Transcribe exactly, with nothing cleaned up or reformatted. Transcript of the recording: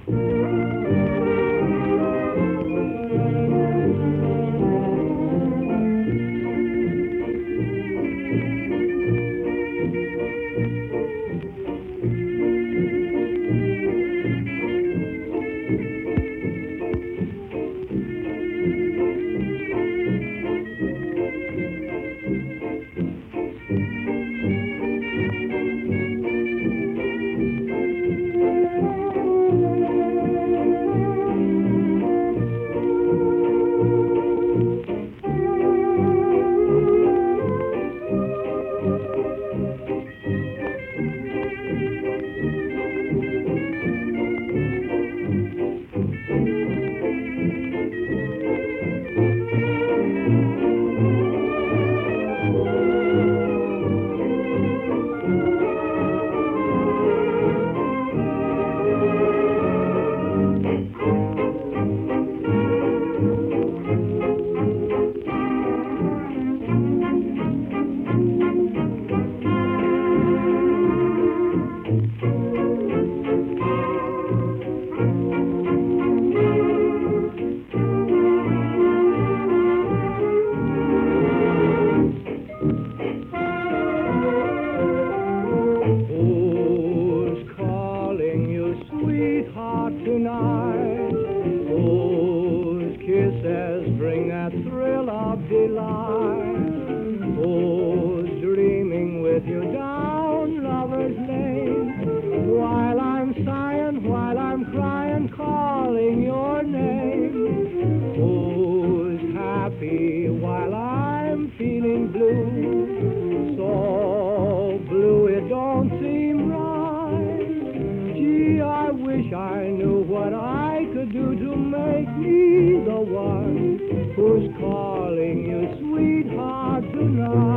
Sweetheart, tonight, those kisses bring that thrill of delight. Those dreaming with you down Lover's Lane, while I'm sighing, while I'm crying, calling your name. Who's happy while I'm feeling blue, so blue it don't seem right. I wish I knew what I could do to make me the one who's calling you sweetheart tonight.